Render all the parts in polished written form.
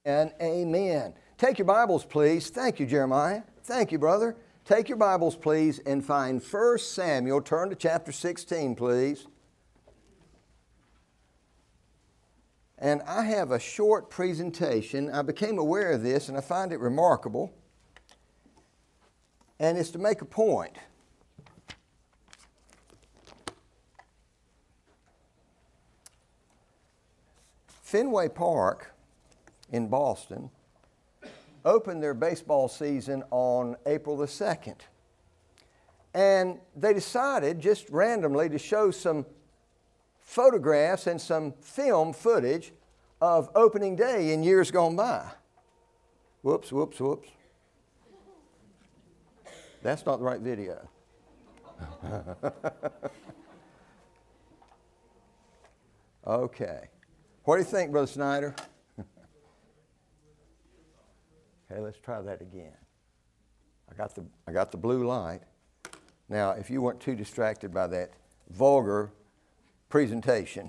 And amen. Take your Bibles, please. Thank you, Jeremiah. Thank you, brother. Take your Bibles, please, and find 1 Samuel. Turn to chapter 16, please. And I have a short presentation. I became aware of this, and I find it remarkable. And it's to make a point. Fenway Park in Boston opened their baseball season on April the 2nd. And they decided just randomly to show some photographs and some film footage of opening day in years gone by. Whoops. That's not the right video. Okay. What do you think, Brother Snyder? Okay, let's try that again. I got the blue light. Now, if you weren't too distracted by that vulgar presentation.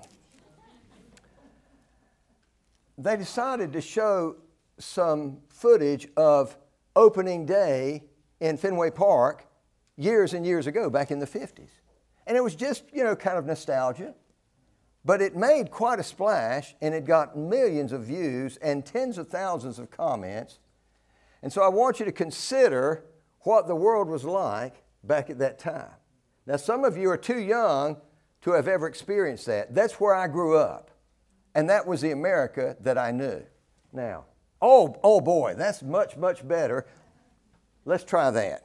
They decided to show some footage of opening day in Fenway Park years and years ago, back in the 50s. And it was just, kind of nostalgia. But it made quite a splash, and it got millions of views and tens of thousands of comments. And so I want you to consider what the world was like back at that time. Now, some of you are too young to have ever experienced that. That's where I grew up. And that was the America that I knew. Now, oh boy, that's much, much better. Let's try that.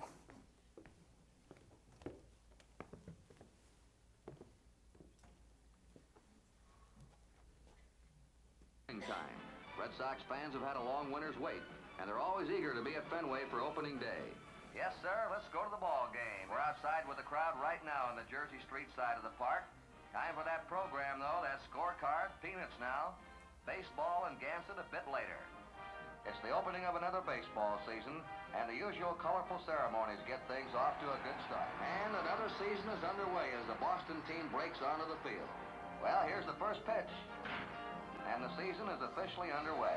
Time. Red Sox fans have had a long winter's wait, and they're always eager to be at Fenway for opening day. Yes, sir. Let's go to the ball game. We're outside with the crowd right now on the Jersey Street side of the park. Time for that program, though. That scorecard, peanuts now. Baseball and Gansett a bit later. It's the opening of another baseball season, and the usual colorful ceremonies get things off to a good start. And another season is underway as the Boston team breaks onto the field. Well, here's the first pitch. And the season is officially underway.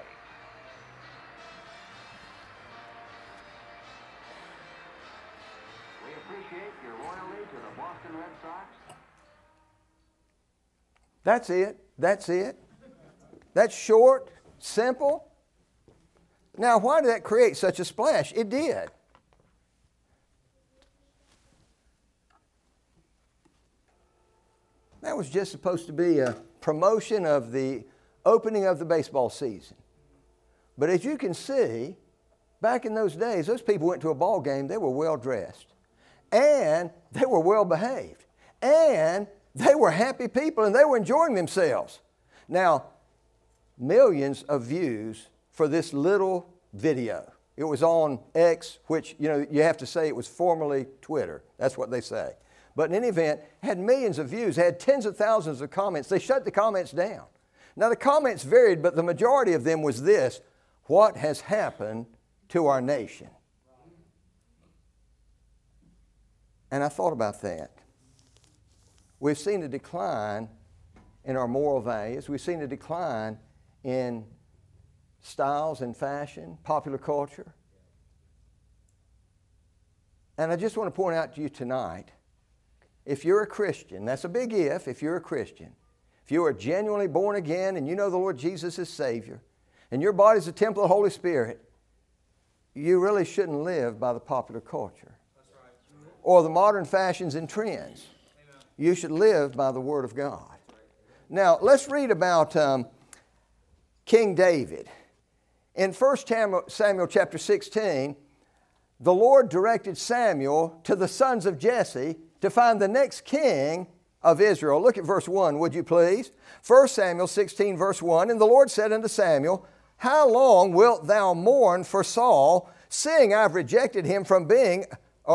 We appreciate your loyalty to the Boston Red Sox. That's it. That's short, simple. Now, why did that create such a splash? It did. That was just supposed to be a promotion of the opening of the baseball season. But as you can see, back in those days, those people went to a ball game, they were well dressed. And they were well behaved. And they were happy people and they were enjoying themselves. Now, millions of views for this little video. It was on X, which, you have to say it was formerly Twitter. That's what they say. But in any event, had millions of views, had tens of thousands of comments. They shut the comments down. Now, the comments varied, but the majority of them was this: what has happened to our nation? And I thought about that. We've seen a decline in our moral values. We've seen a decline in styles and fashion, popular culture. And I just want to point out to you tonight, if you're a Christian, that's a big if you're a Christian. If you are genuinely born again and you know the Lord Jesus is Savior, and your body is a temple of the Holy Spirit, you really shouldn't live by the popular culture or the modern fashions and trends. You should live by the Word of God. Now, let's read about King David. In 1 Samuel chapter 16, the Lord directed Samuel to the sons of Jesse to find the next king of Israel. Look at verse 1, would you please? 1 Samuel 16, verse 1, and the Lord said unto Samuel, how long wilt thou mourn for Saul, seeing I've rejected him from reigning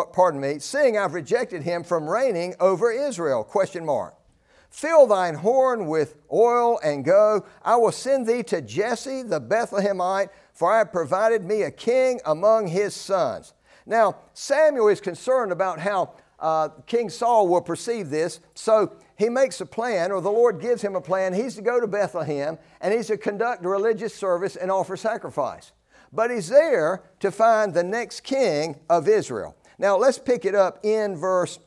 over Israel? ? Fill thine horn with oil and go. I will send thee to Jesse the Bethlehemite, for I have provided me a king among his sons. Now, Samuel is concerned about how King Saul will perceive this. So he makes a plan, or the Lord gives him a plan. He's to go to Bethlehem, and he's to conduct a religious service and offer sacrifice. But he's there to find the next king of Israel. Now let's pick it up in verse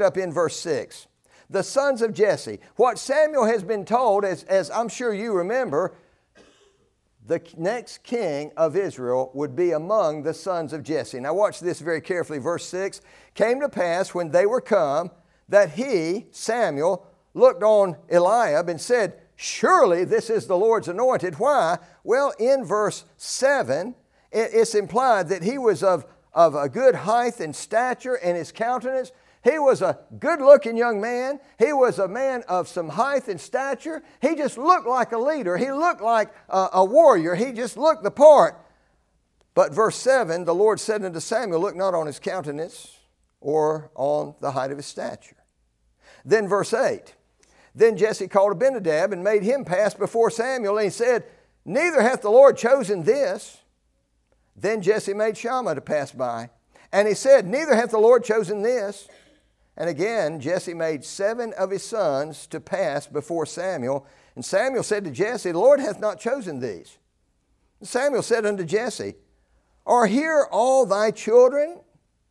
6. The sons of Jesse. What Samuel has been told, as I'm sure you remember, the next king of Israel would be among the sons of Jesse. Now watch this very carefully. Verse 6, came to pass when they were come that he, Samuel, looked on Eliab and said, surely this is the Lord's anointed. Why? Well, in verse 7, it's implied that he was of a good height and stature, and his countenance. He was a good-looking young man. He was a man of some height and stature. He just looked like a leader. He looked like a warrior. He just looked the part. But verse 7, the Lord said unto Samuel, look not on his countenance or on the height of his stature. Then verse 8, then Jesse called Abinadab and made him pass before Samuel, and he said, neither hath the Lord chosen this. Then Jesse made Shammah to pass by, and he said, neither hath the Lord chosen this. And again, Jesse made 7 of his sons to pass before Samuel. And Samuel said to Jesse, the Lord hath not chosen these. And Samuel said unto Jesse, are here all thy children?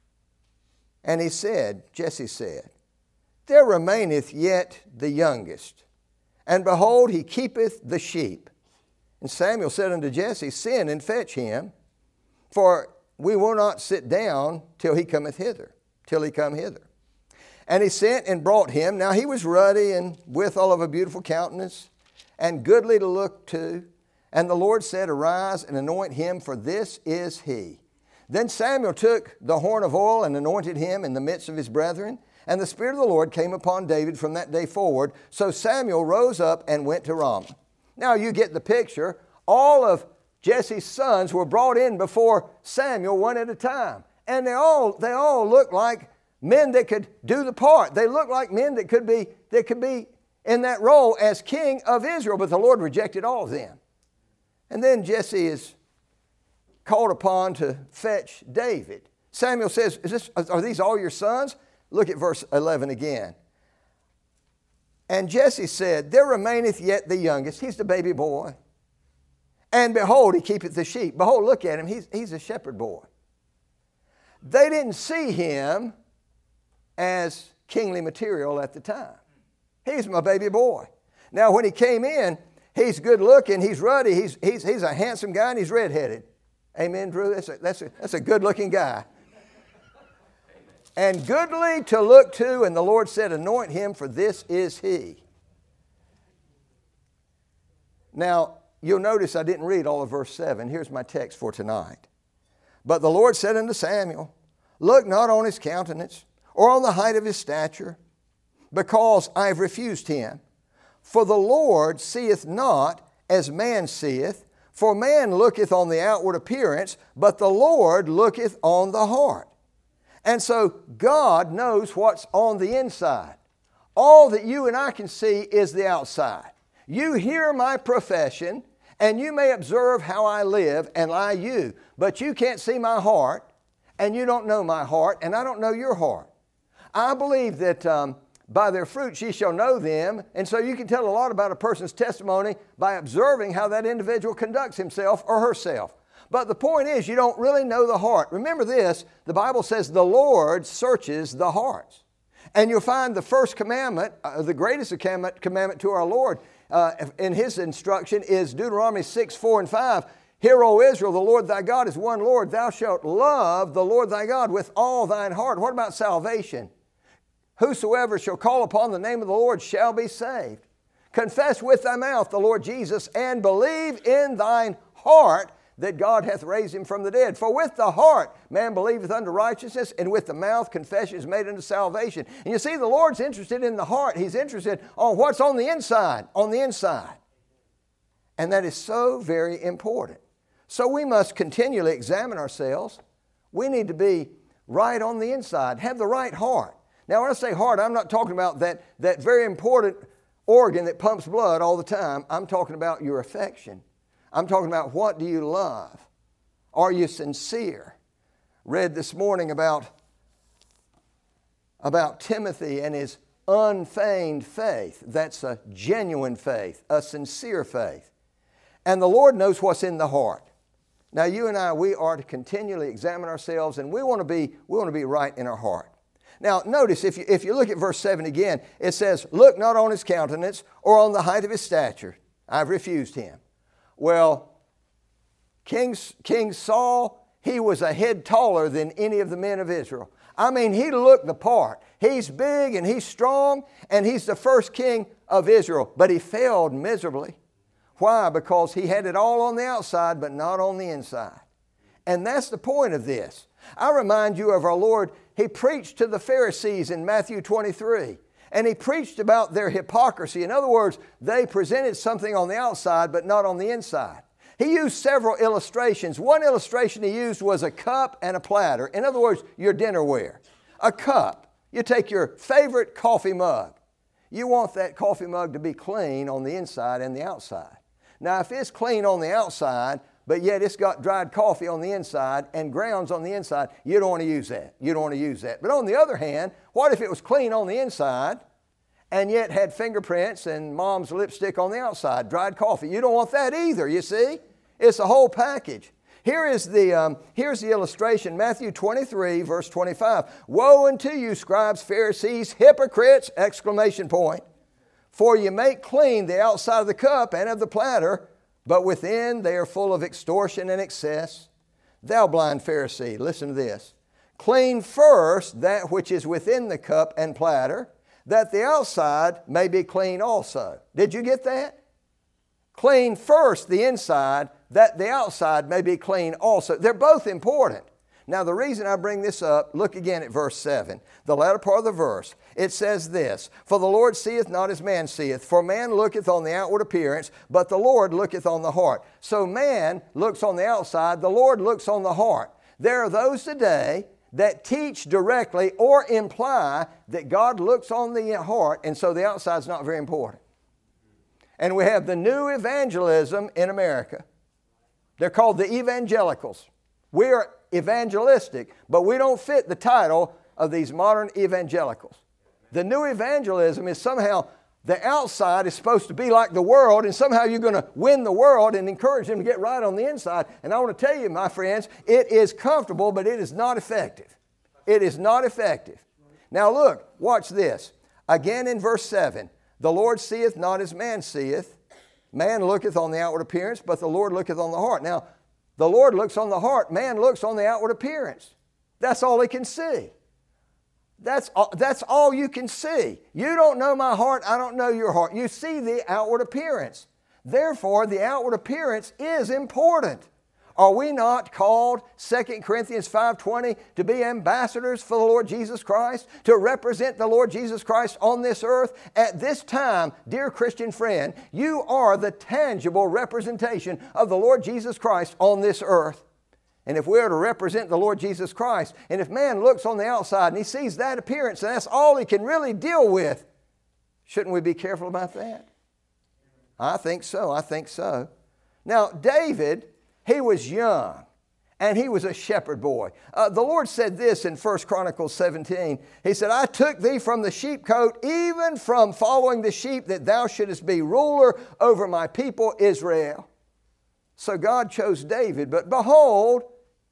And Jesse said, there remaineth yet the youngest, and behold, he keepeth the sheep. And Samuel said unto Jesse, send and fetch him, for we will not sit down till he come hither. And he sent and brought him. Now he was ruddy and withal of a beautiful countenance, and goodly to look to. And the Lord said, arise and anoint him, for this is he. Then Samuel took the horn of oil and anointed him in the midst of his brethren. And the Spirit of the Lord came upon David from that day forward. So Samuel rose up and went to Ramah. Now you get the picture. All of Jesse's sons were brought in before Samuel one at a time. And they all looked like men that could do the part. They looked like men that could be in that role as king of Israel, but the Lord rejected all of them. And then Jesse is called upon to fetch David. Samuel says, are these all your sons? Look at verse 11 again. And Jesse said, there remaineth yet the youngest. He's the baby boy. And behold, he keepeth the sheep. Behold, look at him. He's a shepherd boy. They didn't see him as kingly material at the time. He's my baby boy. Now, when he came in, he's good looking, he's ruddy, he's a handsome guy, and he's redheaded. Amen, Drew? That's a good looking guy. And goodly to look to, and the Lord said, anoint him, for this is he. Now, you'll notice I didn't read all of verse 7. Here's my text for tonight. But the Lord said unto Samuel, look not on his countenance, or on the height of his stature, because I have refused him. For the Lord seeth not as man seeth, for man looketh on the outward appearance, but the Lord looketh on the heart. And so God knows what's on the inside. All that you and I can see is the outside. You hear my profession, and you may observe how I live and lie you, but you can't see my heart, and you don't know my heart, and I don't know your heart. I believe that by their fruits ye shall know them, and so you can tell a lot about a person's testimony by observing how that individual conducts himself or herself. But the point is, you don't really know the heart. Remember this, the Bible says the Lord searches the hearts. And you'll find the first commandment, the greatest commandment to our Lord in His instruction is Deuteronomy 6, 4, and 5. Hear, O Israel, the Lord thy God is one Lord. Thou shalt love the Lord thy God with all thine heart. What about salvation? Whosoever shall call upon the name of the Lord shall be saved. Confess with thy mouth the Lord Jesus, and believe in thine heart that God hath raised him from the dead. For with the heart man believeth unto righteousness, and with the mouth confession is made unto salvation. And you see, the Lord's interested in the heart. He's interested on what's on the inside, And that is so very important. So we must continually examine ourselves. We need to be right on the inside, have the right heart. Now, when I say heart, I'm not talking about that very important organ that pumps blood all the time. I'm talking about your affection. I'm talking about, what do you love? Are you sincere? Read this morning about about Timothy and his unfeigned faith. That's a genuine faith, a sincere faith. And the Lord knows what's in the heart. Now you and I, we are to continually examine ourselves, and we want to be right in our heart. Now notice, if you look at verse 7 again, it says, look not on his countenance or on the height of his stature. I've refused him. Well, King Saul, he was a head taller than any of the men of Israel. I mean, he looked the part. He's big and he's strong, and he's the first king of Israel, but he failed miserably. Why? Because he had it all on the outside, but not on the inside. And that's the point of this. I remind you of our Lord. He preached to the Pharisees in Matthew 23, and he preached about their hypocrisy. In other words, they presented something on the outside, but not on the inside. He used several illustrations. One illustration he used was a cup and a platter. In other words, your dinnerware. A cup. You take your favorite coffee mug. You want that coffee mug to be clean on the inside and the outside. Now, if it's clean on the outside, but yet it's got dried coffee on the inside and grounds on the inside, you don't want to use that. You don't want to use that. But on the other hand, what if it was clean on the inside and yet had fingerprints and mom's lipstick on the outside, dried coffee? You don't want that either, you see? It's a whole package. Here's the illustration, Matthew 23, verse 25. Woe unto you, scribes, Pharisees, hypocrites, exclamation point. For you make clean the outside of the cup and of the platter, but within they are full of extortion and excess. Thou blind Pharisee, listen to this. Clean first that which is within the cup and platter, that the outside may be clean also. Did you get that? Clean first the inside, that the outside may be clean also. They're both important. Now, the reason I bring this up, look again at verse 7, the latter part of the verse. It says this, For the Lord seeth not as man seeth, for man looketh on the outward appearance, but the Lord looketh on the heart. So man looks on the outside, the Lord looks on the heart. There are those today that teach directly or imply that God looks on the heart, and so the outside is not very important. And we have the new evangelism in America. They're called the evangelicals. We are evangelistic, but we don't fit the title of these modern evangelicals. The new evangelism is somehow the outside is supposed to be like the world, and somehow you're going to win the world and encourage them to get right on the inside. And I want to tell you, my friends, it is comfortable, but it is not effective. It is not effective. Now look, watch this. Again in verse 7, the Lord seeth not as man seeth. Man looketh on the outward appearance, but the Lord looketh on the heart. Now, the Lord looks on the heart. Man looks on the outward appearance. That's all he can see. That's all you can see. You don't know my heart. I don't know your heart. You see the outward appearance. Therefore, the outward appearance is important. Are we not called, 2 Corinthians 5:20, to be ambassadors for the Lord Jesus Christ, to represent the Lord Jesus Christ on this earth? At this time, dear Christian friend, you are the tangible representation of the Lord Jesus Christ on this earth. And if we are to represent the Lord Jesus Christ, and if man looks on the outside and he sees that appearance and that's all he can really deal with, shouldn't we be careful about that? I think so. I think so. Now, David, he was young, and he was a shepherd boy. The Lord said this in 1 Chronicles 17. He said, I took thee from the sheepcote, even from following the sheep, that thou shouldest be ruler over my people Israel. So God chose David. But behold,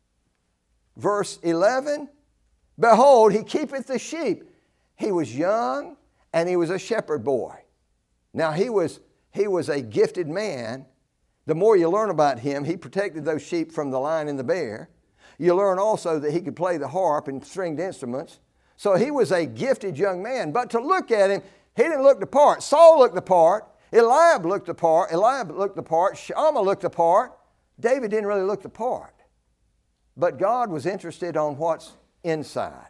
verse 11, behold, he keepeth the sheep. He was young, and he was a shepherd boy. Now, he was a gifted man. The more you learn about him, he protected those sheep from the lion and the bear. You learn also that he could play the harp and stringed instruments. So he was a gifted young man. But to look at him, he didn't look the part. Saul looked the part. Eliab looked the part. Shammah looked the part. David didn't really look the part. But God was interested on what's inside.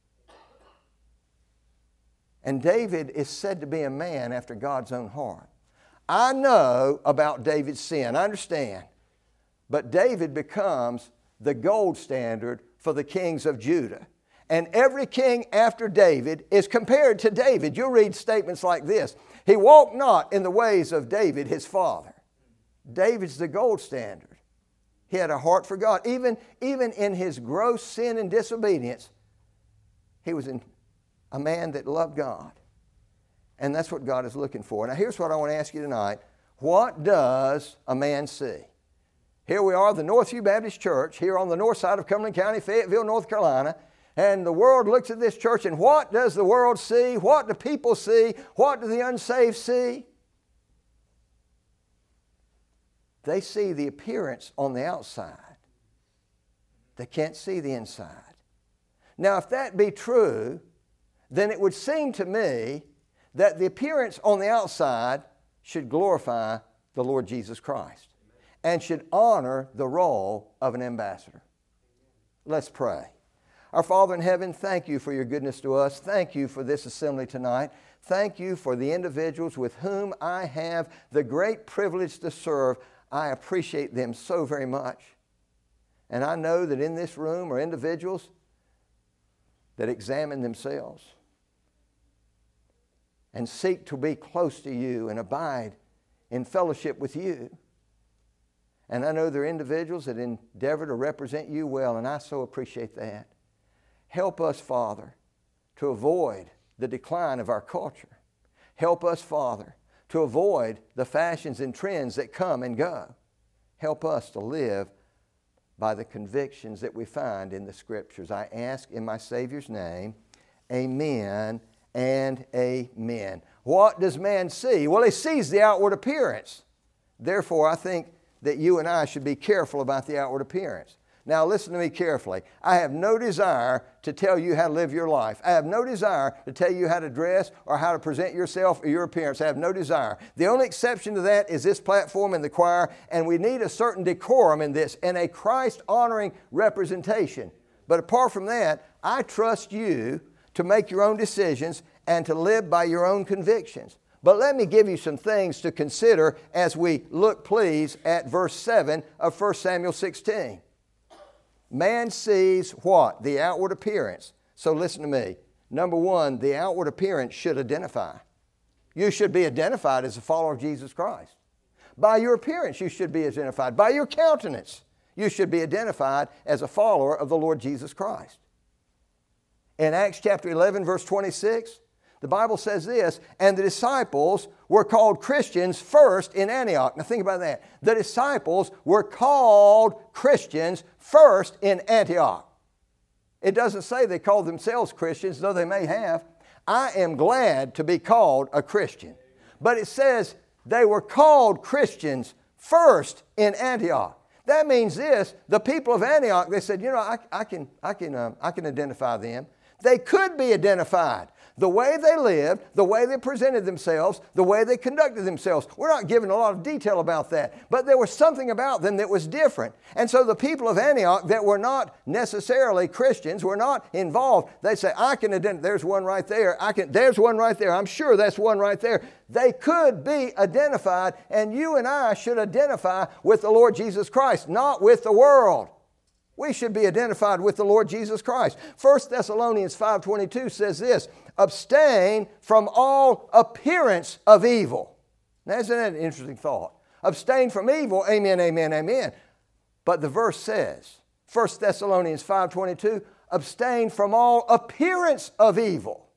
And David is said to be a man after God's own heart. I know about David's sin, I understand. But David becomes the gold standard for the kings of Judah. And every king after David is compared to David. You'll read statements like this. He walked not in the ways of David, his father. David's the gold standard. He had a heart for God. Even in his gross sin and disobedience, he was a man that loved God. And that's what God is looking for. Now here's what I want to ask you tonight. What does a man see? Here we are, the Northview Baptist Church, here on the north side of Cumberland County, Fayetteville, North Carolina. And the world looks at this church, and what does the world see? What do people see? What do the unsaved see? They see the appearance on the outside. They can't see the inside. Now, if that be true, then it would seem to me that the appearance on the outside should glorify the Lord Jesus Christ and should honor the role of an ambassador. Let's pray. Our Father in heaven, thank you for your goodness to us. Thank you for this assembly tonight. Thank you for the individuals with whom I have the great privilege to serve. I appreciate them so very much. And I know that in this room are individuals that examine themselves and seek to be close to you and abide in fellowship with you. And I know there are individuals that endeavor to represent you well, and I so appreciate that. Help us, Father, to avoid the decline of our culture. Help us, Father, to avoid the fashions and trends that come and go. Help us to live by the convictions that we find in the Scriptures. I ask in my Savior's name, amen and amen. What does man see? Well, he sees the outward appearance. Therefore, I think that you and I should be careful about the outward appearance. Now listen to me carefully. I have no desire to tell you how to live your life. I have no desire to tell you how to dress or how to present yourself or your appearance. I have no desire. The only exception to that is this platform and the choir, and we need a certain decorum in this and a Christ-honoring representation. But apart from that, I trust you to make your own decisions and to live by your own convictions. But let me give you some things to consider as we look, please, at verse 7 of 1 Samuel 16. Man sees what? The outward appearance. So listen to me. Number one, the outward appearance should identify. You should be identified as a follower of Jesus Christ. By your appearance, you should be identified. By your countenance, you should be identified as a follower of the Lord Jesus Christ. In Acts chapter 11, verse 26, the Bible says this, and the disciples were called Christians first in Antioch. Now think about that. The disciples were called Christians first in Antioch. It doesn't say they called themselves Christians, though they may have. I am glad to be called a Christian. But it says they were called Christians first in Antioch. That means this, the people of Antioch, they said, you know, I can identify them. They could be identified. The way they lived, the way they presented themselves, the way they conducted themselves. We're not given a lot of detail about that, but there was something about them that was different. And so the people of Antioch that were not necessarily Christians, were not involved, they say, I can identify, there's one right there, there's one right there, I'm sure that's one right there. They could be identified, and you and I should identify with the Lord Jesus Christ, not with the world. We should be identified with the Lord Jesus Christ. 1 Thessalonians 5:22 says this, abstain from all appearance of evil. Now, isn't that an interesting thought? Abstain from evil, amen, amen, amen. But the verse says, 1 Thessalonians 5:22, abstain from all appearance of evil.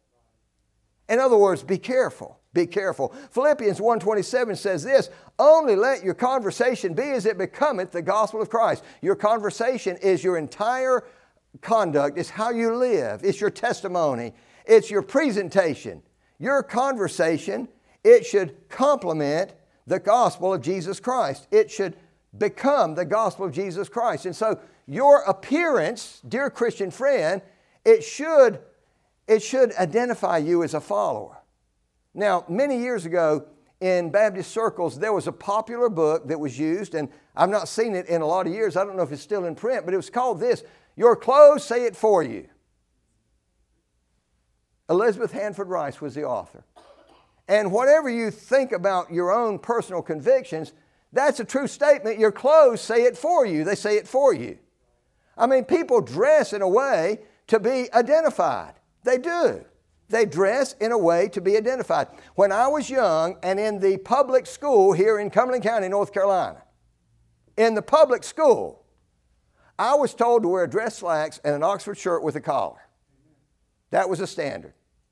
In other words, be careful. Be careful. Philippians 1:27 says this, only let your conversation be as it becometh the gospel of Christ. Your conversation is your entire conduct. It's how you live. It's your testimony. It's your presentation. Your conversation, it should complement the gospel of Jesus Christ. It should become the gospel of Jesus Christ. And so your appearance, dear Christian friend, it should identify you as a follower. Now, many years ago in Baptist circles, there was a popular book that was used, and I've not seen it in a lot of years. I don't know if it's still in print, but it was called this, Your Clothes Say It For You. Elizabeth Hanford Rice was the author. And whatever you think about your own personal convictions, that's a true statement. Your clothes say it for you. They say it for you. I mean, people dress in a way to be identified. They do. They dress in a way to be identified. When I was young and in the public school here in Cumberland County, North Carolina, in the public school, I was told to wear dress slacks and an Oxford shirt with a collar. That was a standard.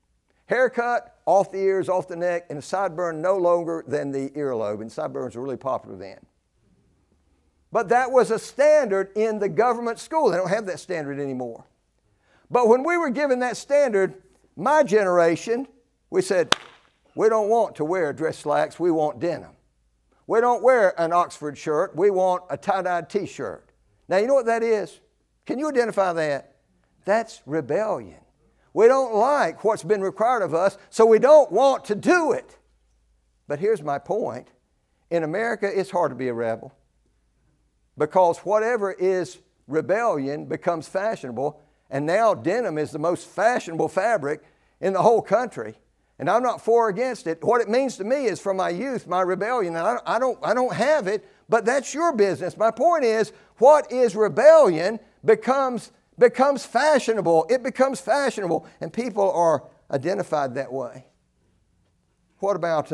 Haircut, off the ears, off the neck, and a sideburn no longer than the earlobe. And sideburns were really popular then. But that was a standard in the government school. They don't have that standard anymore. But when we were given that standard, my generation, we said, we don't want to wear dress slacks, we want denim. We don't wear an Oxford shirt, we want a tie-dyed t-shirt. Now you know what that is? Can you identify that? That's rebellion. We don't like what's been required of us, so we don't want to do it. But here's my point. In America, it's hard to be a rebel because whatever is rebellion becomes fashionable, and now denim is the most fashionable fabric in the whole country. And I'm not for or against it. What it means to me is from my youth, my rebellion, and I don't have it, but that's your business. My point is, what is rebellion becomes fashionable. It becomes fashionable, and people are identified that way. What about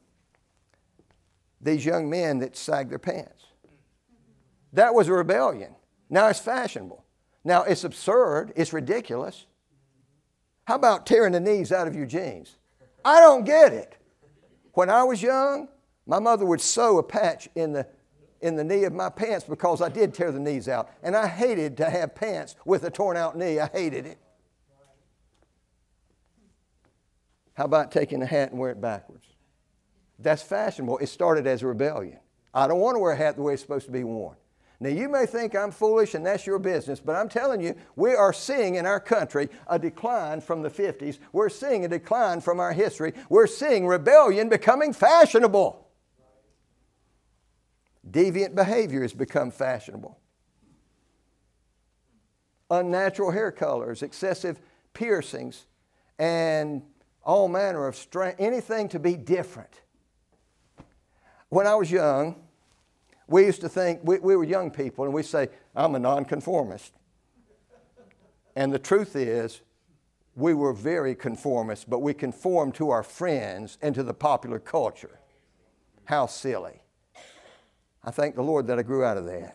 these young men that sag their pants? That was a rebellion. Now it's fashionable. Now it's absurd. It's ridiculous. How about tearing the knees out of your jeans? I don't get it. When I was young, my mother would sew a patch in the knee of my pants because I did tear the knees out. And I hated to have pants with a torn out knee. I hated it. How about taking a hat and wear it backwards? That's fashionable. It started as a rebellion. I don't want to wear a hat the way it's supposed to be worn. Now you may think I'm foolish and that's your business, but I'm telling you, we are seeing in our country a decline from the 50s. We're seeing a decline from our history. We're seeing rebellion becoming fashionable. Deviant behavior has become fashionable. Unnatural hair colors, excessive piercings, and all manner of anything to be different. When I was young, we used to think, we were young people, and we say, I'm a nonconformist. And the truth is, we were very conformist, but we conformed to our friends and to the popular culture. How silly. I thank the Lord that I grew out of that.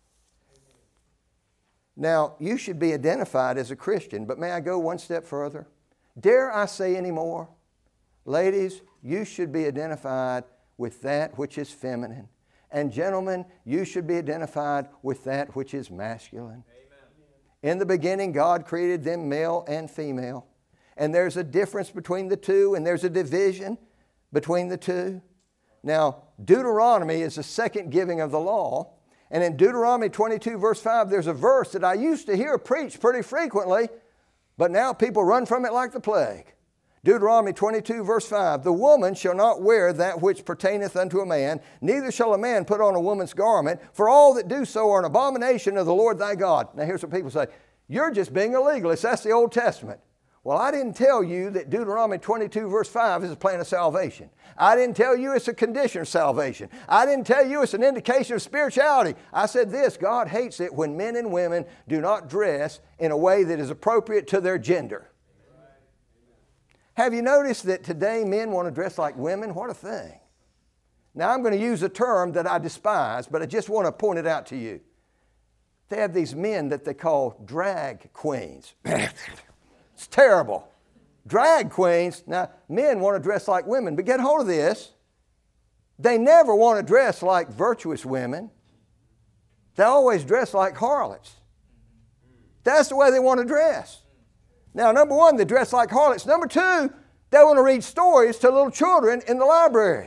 Now, you should be identified as a Christian, but may I go one step further? Dare I say any more? Ladies, you should be identified with that which is feminine. And gentlemen, you should be identified with that which is masculine. Amen. In the beginning, God created them male and female. And there's a difference between the two, and there's a division between the two. Now, Deuteronomy is the second giving of the law. And in Deuteronomy 22, verse 5, there's a verse that I used to hear preached pretty frequently, but now people run from it like the plague. Deuteronomy 22, verse 5, the woman shall not wear that which pertaineth unto a man, neither shall a man put on a woman's garment, for all that do so are an abomination of the Lord thy God. Now here's what people say, you're just being a legalist, that's the Old Testament. Well, I didn't tell you that Deuteronomy 22, verse 5 is a plan of salvation. I didn't tell you it's a condition of salvation. I didn't tell you it's an indication of spirituality. I said this, God hates it when men and women do not dress in a way that is appropriate to their gender. Have you noticed that today men want to dress like women? What a thing. Now I'm going to use a term that I despise, but I just want to point it out to you. They have these men that they call drag queens. It's terrible. Drag queens. Now men want to dress like women, but get hold of this. They never want to dress like virtuous women. They always dress like harlots. That's the way they want to dress. Now, number one, they dress like harlots. Number two, they want to read stories to little children in the library.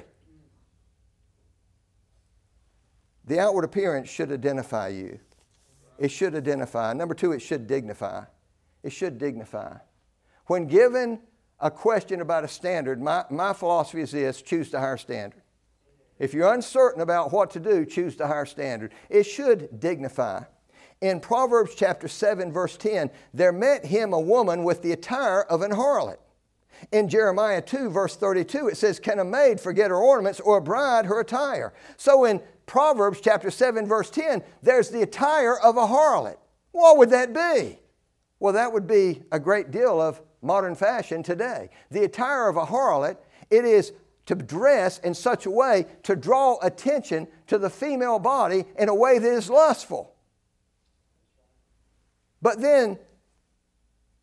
The outward appearance should identify you. It should identify. Number two, it should dignify. It should dignify. When given a question about a standard, my philosophy is this, choose the higher standard. If you're uncertain about what to do, choose the higher standard. It should dignify. In Proverbs chapter 7, verse 10, there met him a woman with the attire of an harlot. In Jeremiah 2, verse 32, it says, can a maid forget her ornaments or a bride her attire? So in Proverbs chapter 7, verse 10, there's the attire of a harlot. What would that be? Well, that would be a great deal of modern fashion today. The attire of a harlot, it is to dress in such a way to draw attention to the female body in a way that is lustful. But then,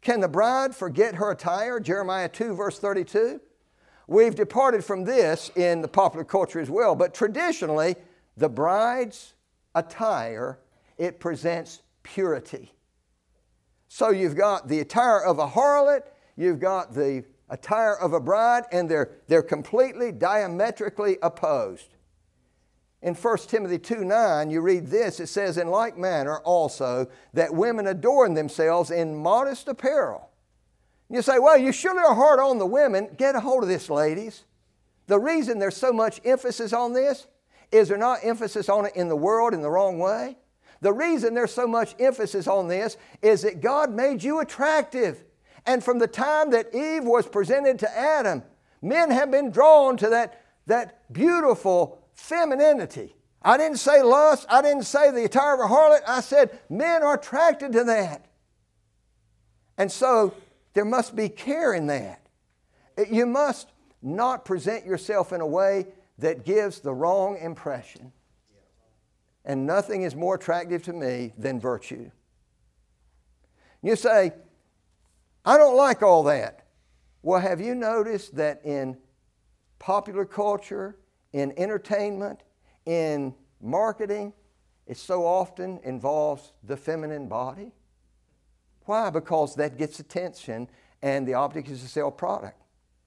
Can the bride forget her attire? Jeremiah 2, verse 32. We've departed from this in the popular culture as well, but traditionally, the bride's attire, it presents purity. So you've got the attire of a harlot, you've got the attire of a bride, and they're completely diametrically opposed. In 1 Timothy 2:9, you read this, it says, in like manner also that women adorn themselves in modest apparel. You say, well, you surely are hard on the women. Get a hold of this, ladies. The reason there's so much emphasis on this is there not emphasis on it in the world in the wrong way. The reason there's so much emphasis on this is that God made you attractive. And from the time that Eve was presented to Adam, men have been drawn to that beautiful femininity. I didn't say lust. I didn't say the attire of a harlot. I said men are attracted to that. And so there must be care in that. You must not present yourself in a way that gives the wrong impression. And nothing is more attractive to me than virtue. You say, I don't like all that. Well, have you noticed that in popular culture, in entertainment, in marketing, it so often involves the feminine body? Why? Because that gets attention and the object is to sell product.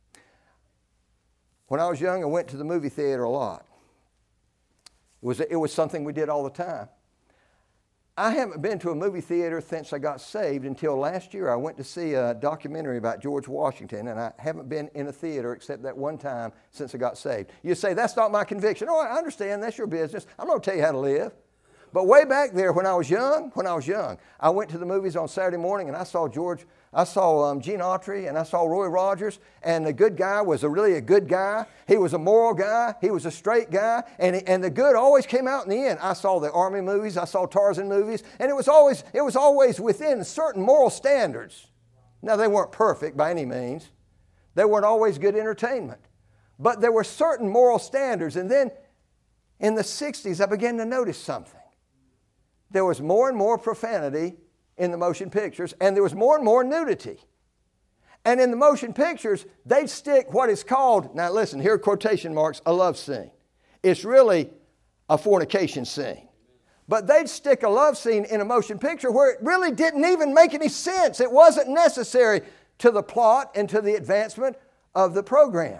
When I was young, I went to the movie theater a lot. It was something we did all the time. I haven't been to a movie theater since I got saved until last year. I went to see a documentary about George Washington, and I haven't been in a theater except that one time since I got saved. You say, that's not my conviction. Oh, I understand. That's your business. I'm going to tell you how to live. But way back there when I was young, I went to the movies on Saturday morning and I saw Gene Autry and I saw Roy Rogers, and the good guy was really a good guy. He was a moral guy. He was a straight guy, and the good always came out in the end. I saw the Army movies. I saw Tarzan movies, and it was always within certain moral standards. Now, they weren't perfect by any means. They weren't always good entertainment. But there were certain moral standards, and then in the 60s, I began to notice something. There was more and more profanity in the motion pictures, and there was more and more nudity. And in the motion pictures, they'd stick what is called, now listen, here are quotation marks, a love scene. It's really a fornication scene. But they'd stick a love scene in a motion picture where it really didn't even make any sense. It wasn't necessary to the plot and to the advancement of the program.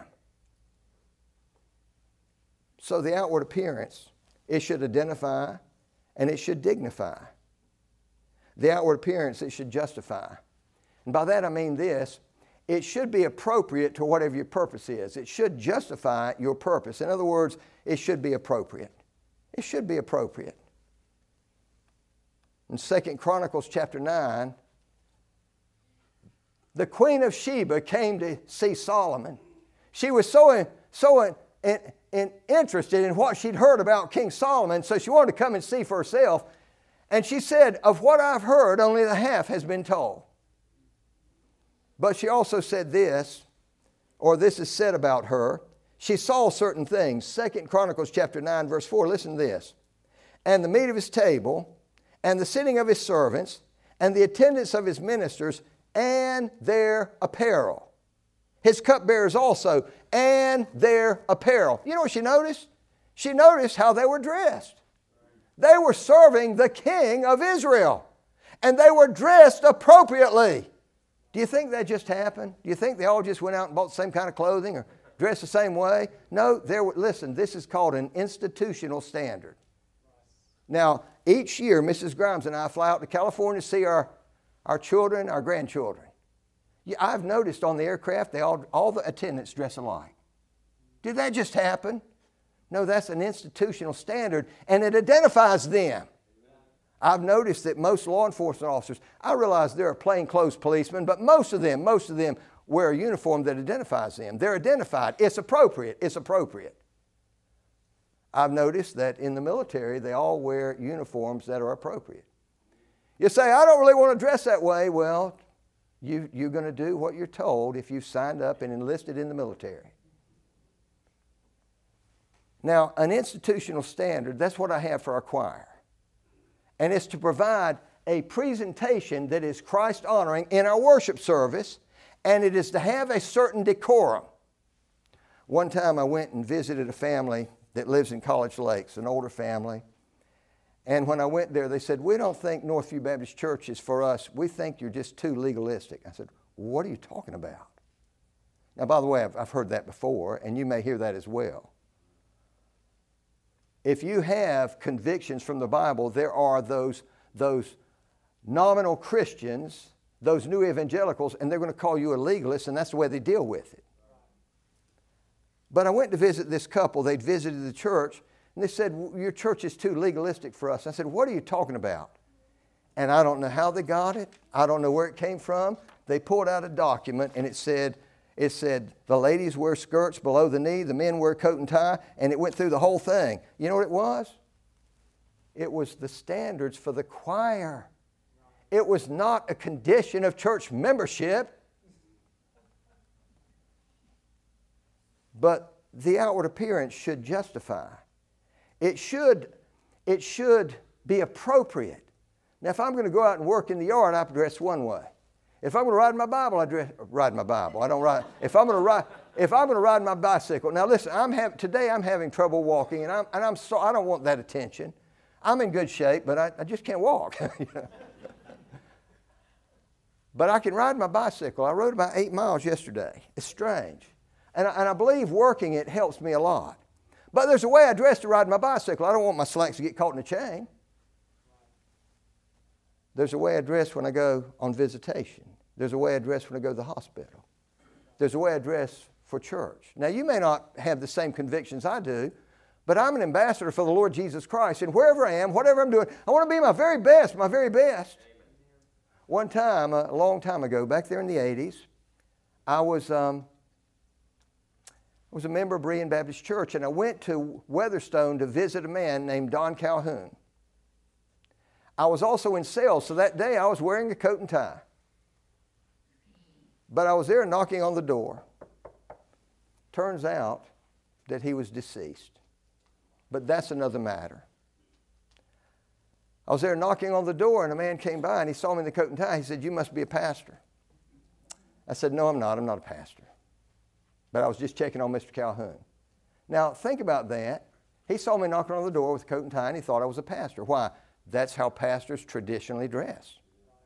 So the outward appearance, it should identify and it should dignify. The outward appearance, it should justify. And by that I mean this, it should be appropriate to whatever your purpose is. It should justify your purpose. In other words, it should be appropriate. It should be appropriate. In 2 Chronicles chapter 9, the Queen of Sheba came to see Solomon. She was so interested in what she'd heard about King Solomon, so she wanted to come and see for herself. And she said, of what I've heard, only the half has been told. But she also said this, or this is said about her. She saw certain things. 2 Chronicles chapter 9, verse 4, listen to this. And the meat of his table, and the sitting of his servants, and the attendance of his ministers, and their apparel. His cupbearers also, and their apparel. You know what she noticed? She noticed how they were dressed. They were serving the king of Israel, and they were dressed appropriately. Do you think that just happened? Do you think they all just went out and bought the same kind of clothing or dressed the same way? No, listen, this is called an institutional standard. Now, each year, Mrs. Grimes and I fly out to California to see our children, our grandchildren. I've noticed on the aircraft, all the attendants dress alike. Did that just happen? No, that's an institutional standard, and it identifies them. I've noticed that most law enforcement officers, I realize there are plainclothes policemen, but most of them wear a uniform that identifies them. They're identified. It's appropriate. It's appropriate. I've noticed that in the military, they all wear uniforms that are appropriate. You say, I don't really want to dress that way. Well, you're going to do what you're told if you've signed up and enlisted in the military. Now, an institutional standard, that's what I have for our choir. And it's to provide a presentation that is Christ-honoring in our worship service, and it is to have a certain decorum. One time I went and visited a family that lives in College Lakes, an older family. And when I went there, they said, "We don't think Northview Baptist Church is for us. We think you're just too legalistic." I said, "What are you talking about?" Now, by the way, I've heard that before, and you may hear that as well. If you have convictions from the Bible, there are those nominal Christians, those new evangelicals, and they're going to call you a legalist, and that's the way they deal with it. But I went to visit this couple. They'd visited the church, and they said, "Your church is too legalistic for us." I said, "What are you talking about?" And I don't know how they got it. I don't know where it came from. They pulled out a document, and it said, the ladies wear skirts below the knee, the men wear coat and tie, and it went through the whole thing. You know what it was? It was the standards for the choir. It was not a condition of church membership. But the outward appearance should justify. It should be appropriate. Now, if I'm going to go out and work in the yard, I dress one way. If I'm going to ride my Bible, ride my Bible. I don't ride. If I'm going to ride my bicycle. Now, listen. Today I'm having trouble walking, and I don't want that attention. I'm in good shape, but I just can't walk. But I can ride my bicycle. I rode about 8 miles yesterday. It's strange. And I believe working it helps me a lot. But there's a way I dress to ride my bicycle. I don't want my slacks to get caught in a chain. There's a way I dress when I go on visitation. There's a way I dress when I go to the hospital. There's a way I dress for church. Now, you may not have the same convictions I do, but I'm an ambassador for the Lord Jesus Christ. And wherever I am, whatever I'm doing, I want to be my very best, my very best. One time, a long time ago, back there in the 80s, I was a member of Berean Baptist Church, and I went to Weatherstone to visit a man named Don Calhoun. I was also in sales, so that day I was wearing a coat and tie. But I was there knocking on the door. Turns out that he was deceased. But that's another matter. I was there knocking on the door, and a man came by, and he saw me in the coat and tie. He said, "You must be a pastor." I said, "No, I'm not. I'm not a pastor." But I was just checking on Mr. Calhoun. Now, think about that. He saw me knocking on the door with a coat and tie, and he thought I was a pastor. Why? That's how pastors traditionally dress.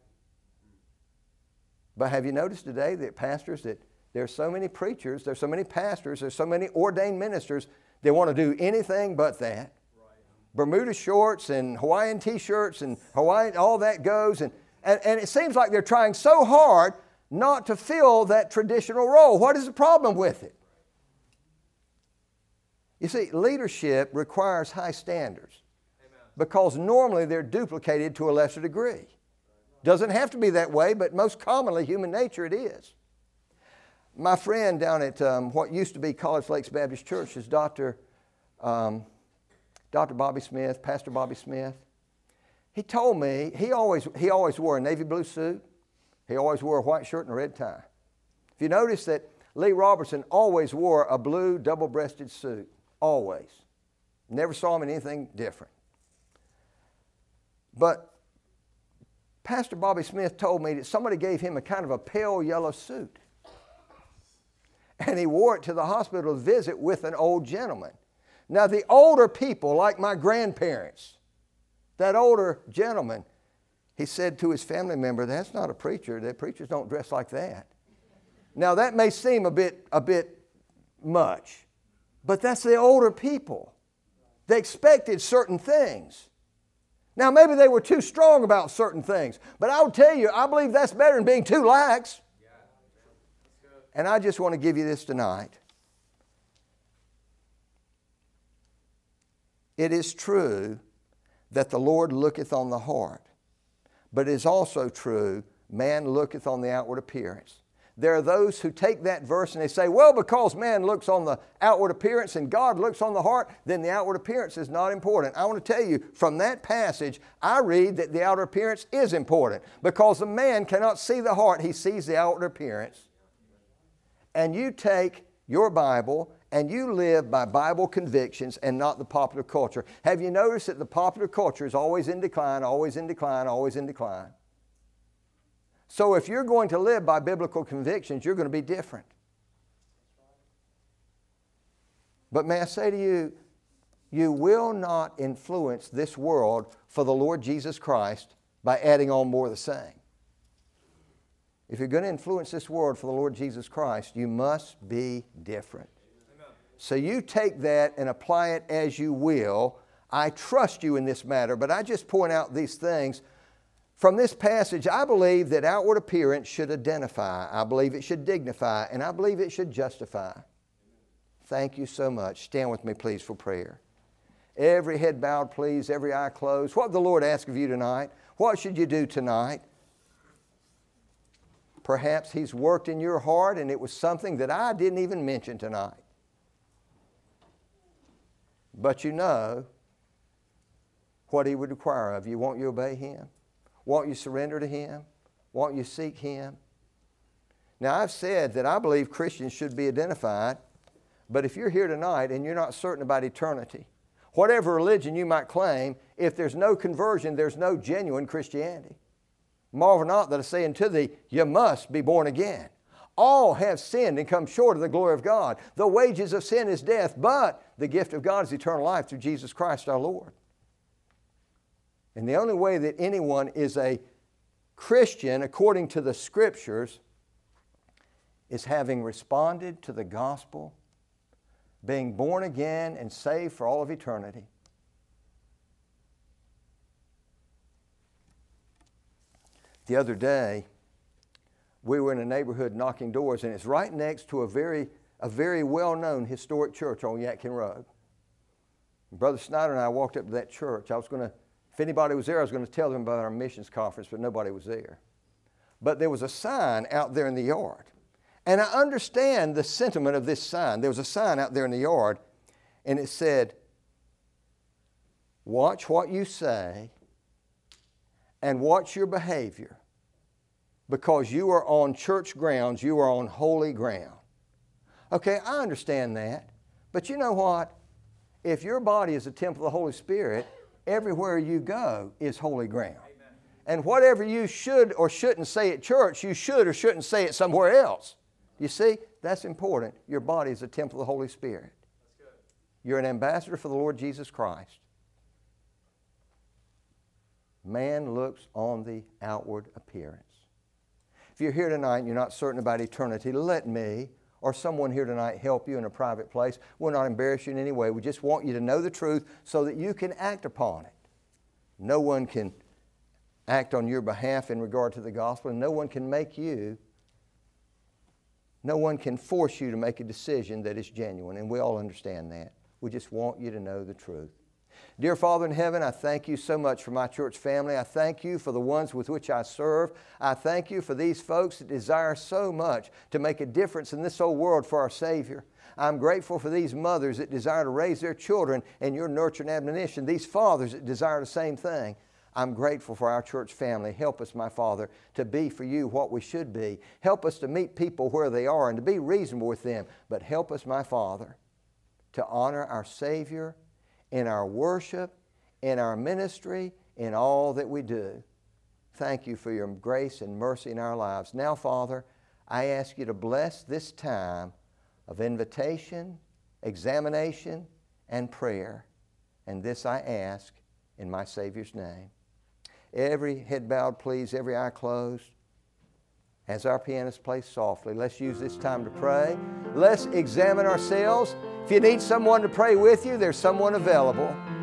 But have you noticed today that there are so many preachers, there's so many pastors, there's so many ordained ministers that want to do anything but that. Bermuda shorts and Hawaiian T-shirts and Hawaiian, all that goes. And it seems like they're trying so hard not to fill that traditional role. What is the problem with it? You see, leadership requires high standards because normally they're duplicated to a lesser degree. Doesn't have to be that way, but most commonly human nature it is. My friend down at what used to be College Lakes Baptist Church is Dr. Bobby Smith, Pastor Bobby Smith. He told me he always wore a navy blue suit. He always wore a white shirt and a red tie. If you notice that Lee Robertson always wore a blue double-breasted suit, always. Never saw him in anything different. But Pastor Bobby Smith told me that somebody gave him a kind of a pale yellow suit. And he wore it to the hospital to visit with an old gentleman. Now, the older people, like my grandparents, that older gentleman, he said to his family member, "That's not a preacher. The preachers don't dress like that." Now, that may seem a bit much, but that's the older people. They expected certain things. Now, maybe they were too strong about certain things, but I will tell you, I believe that's better than being too lax. And I just want to give you this tonight. It is true that the Lord looketh on the heart, but it is also true, man looketh on the outward appearance. There are those who take that verse and they say, well, because man looks on the outward appearance and God looks on the heart, then the outward appearance is not important. I want to tell you, from that passage, I read that the outer appearance is important because a man cannot see the heart, he sees the outward appearance. And you take your Bible and you live by Bible convictions and not the popular culture. Have you noticed that the popular culture is always in decline, always in decline, always in decline? So if you're going to live by biblical convictions, you're going to be different. But may I say to you, you will not influence this world for the Lord Jesus Christ by adding on more of the same. If you're going to influence this world for the Lord Jesus Christ, you must be different. Amen. So you take that and apply it as you will. I trust you in this matter, but I just point out these things. From this passage, I believe that outward appearance should identify. I believe it should dignify, and I believe it should justify. Thank you so much. Stand with me, please, for prayer. Every head bowed, please, every eye closed. What did the Lord ask of you tonight? What should you do tonight? Perhaps He's worked in your heart and it was something that I didn't even mention tonight. But you know what He would require of you. Won't you obey Him? Won't you surrender to Him? Won't you seek Him? Now, I've said that I believe Christians should be identified, but if you're here tonight and you're not certain about eternity, whatever religion you might claim, if there's no conversion, there's no genuine Christianity. Marvel not that I say unto thee, you must be born again. All have sinned and come short of the glory of God. The wages of sin is death, but the gift of God is eternal life through Jesus Christ our Lord. And the only way that anyone is a Christian according to the Scriptures is having responded to the gospel, being born again and saved for all of eternity. The other day, we were in a neighborhood knocking doors, and it's right next to a very well-known historic church on Yadkin Road. Brother Snyder and I walked up to that church. If anybody was there, I was going to tell them about our missions conference, but nobody was there. But there was a sign out there in the yard. And I understand the sentiment of this sign. There was a sign out there in the yard, and it said, watch what you say and watch your behavior, because you are on church grounds, you are on holy ground. Okay, I understand that. But you know what? If your body is a temple of the Holy Spirit, everywhere you go is holy ground. Amen. And whatever you should or shouldn't say at church, you should or shouldn't say it somewhere else. You see, that's important. Your body is a temple of the Holy Spirit. That's good. You're an ambassador for the Lord Jesus Christ. Man looks on the outward appearance. If you're here tonight and you're not certain about eternity, let me or someone here tonight help you in a private place. We'll not embarrass you in any way. We just want you to know the truth so that you can act upon it. No one can act on your behalf in regard to the gospel, and no one can force you to make a decision that is genuine, and we all understand that. We just want you to know the truth. Dear Father in heaven, I thank you so much for my church family. I thank you for the ones with which I serve. I thank you for these folks that desire so much to make a difference in this old world for our Savior. I'm grateful for these mothers that desire to raise their children in your nurture and admonition, these fathers that desire the same thing. I'm grateful for our church family. Help us, my Father, to be for you what we should be. Help us to meet people where they are and to be reasonable with them. But help us, my Father, to honor our Savior in our worship, in our ministry, in all that we do. Thank you for your grace and mercy in our lives. Now, Father, I ask you to bless this time of invitation, examination, and prayer. And this I ask in my Savior's name. Every head bowed, please, every eye closed. As our pianist plays softly, let's use this time to pray. Let's examine ourselves. If you need someone to pray with you, there's someone available.